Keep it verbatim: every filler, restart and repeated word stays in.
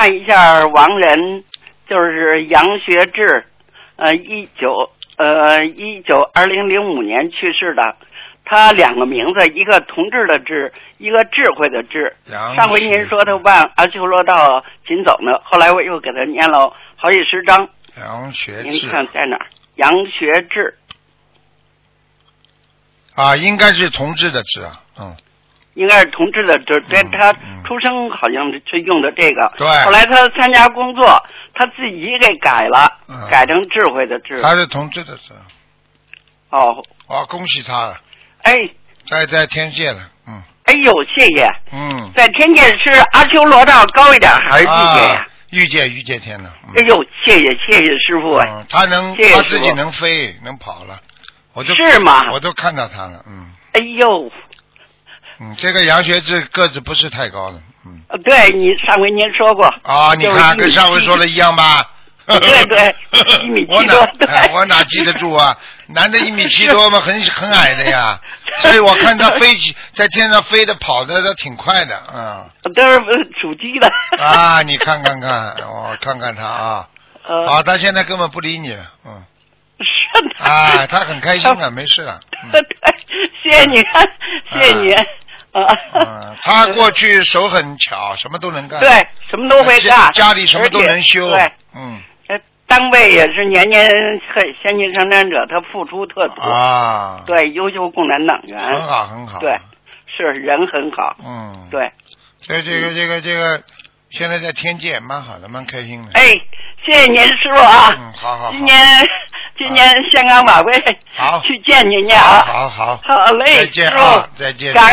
看一下亡人，就是杨学志，呃，一九呃一九二零零五年去世的。他两个名字，一个同志的志，一个智慧的智。上回您说他往阿修罗道紧走呢，后来我又给他念了好几十章。 杨学志， 您看在哪儿？杨学志啊，应该是同志的志啊，嗯。 应该是同志的志，对、 嗯、 他出生好像是用的这个。 对。 后来他参加工作，他自己给改了， 嗯、 改成智慧的智。 他是同志的志。 哦。 哦，恭喜他了。 哎。 在在天界了，嗯。 哎呦，谢谢。 嗯。 在天界是阿修罗道高一点还是欲界呀？ 欲界欲界天了。 嗯、哎呦，谢谢谢谢师傅啊、 嗯！他能谢谢他自己能飞能跑了，我都是吗？ 我都看到他了，嗯。 哎呦。 嗯，这个杨学志个子不是太高的，嗯。 对，你上回您说过。 啊、哦，你看跟上回说的一样吧？ 对对，一米七多。 我哪我哪记得住啊？男的一米七多嘛，很很矮的呀。所以我看他飞起在天上飞的跑的都挺快的，嗯。 都是属鸡的。 啊，你看看看，我看看他啊。 呃、 啊，他现在根本不理你了，嗯。 是的。 啊，他很开心啊，没事的。 嗯、对，谢谢你，谢谢你。啊嗯，他过去手很巧，什么都能干。 对，什么都会干。 家里什么都能修。 对， 嗯。 单位也是年年先进生产者，他付出特多。 啊。 对，优秀共产党员。 很好，很好。 对，是人很好。 嗯。 对。 所以这个这个这个，现在在天界蛮好的，蛮开心的。 哎，谢谢您师傅啊。 嗯，好好好。 今年今年香港法会。 好。 去见您去啊。 好好好。 好嘞， 再见啊，再见。